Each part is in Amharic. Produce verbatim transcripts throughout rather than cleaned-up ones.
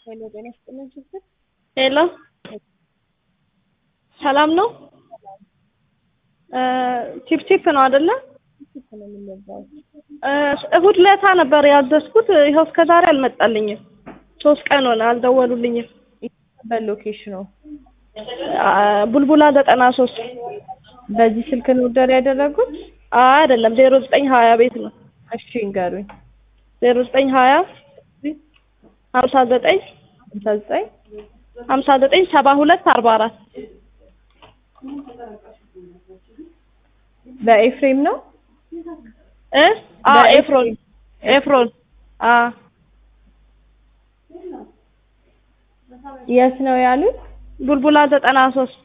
ሄሎ ጤና ይስጥልኝ ችግር ሄሎ ሰላም ነው? ቺፕ ቺፕ ነው አይደለ? እሁድ ለታ ነበር ያዘዝኩት ይኸው እስከ ዛሬ አልመጣልኝም። ሶስት ቀን ሆነ አልደወሉልኝም። በሎኬሽኑ ቡልቡላ ዘጠና ሶስት በዚህ ስልክ ነው ኦርደር ያደረጉት? አይደለም ዜሮ ዘጠኝ ሀያ ቤት ነው። እሺ እንገሩኝ። ዜሮ ዘጠኝ ሀያ ሀምሳ ዘጠኝ ሀምሳ ዘጠኝ ሀምሳ ዘጠኝ ሰባ ሁለት አርባ አራት በኤፍሬም ነው እ አ ኤፍሮን ኤፍሮን አ የት ነው ያሉት? ቡልቡላ ዘጠና ሶስት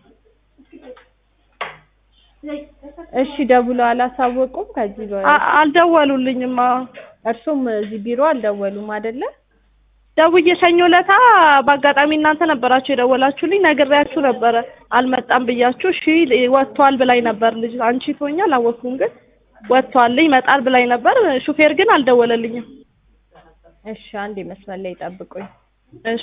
እሺ ደውለው አላሳወቁም? ከዚህ በኋላ አልደወሉልኝም። እርሱም እዚህ ቢሮ አልደወሉም አይደለ? ደውዬ ሰኞ ለታ በአጋጣሚ እናንተ ነበራችሁ የደወላችሁልኝ ነግሬያችሁ ነበረ አልመጣም ብያችሁ እሺ ወጥቷል ብላኝ ነበር ልጅ አንቺ ትሆኛ አላወኩም ግን ወጥቷል ይመጣል ብላኝ ነበር ሹፌር ግን አልደወለልኝም። እሺ አንዴ መስመር ላይ ጠብቁኝ። እሺ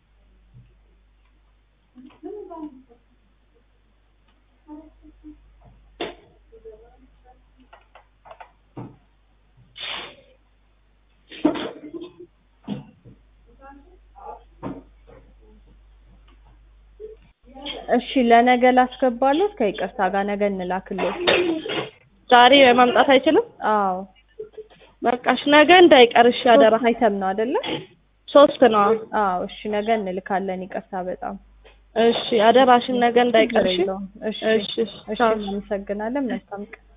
እሺ ለነገ ላስገባሉት ከይቅርታ ጋር ነገ እንላክልዎት። ዛሬ መምጣት አይችልም? አዎ በቃሽ ነገ እንዳይቀርሽ ያደራ አይተም ነው አይደለ? ሶስት ነው። አዎ እሺ ነገ እንልካለን ይቅርታ በጣም እሺ አደራሽን ነገ እንዳይቀርሽ። እሺ እሺ እናመሰግናለን መልካም ቀን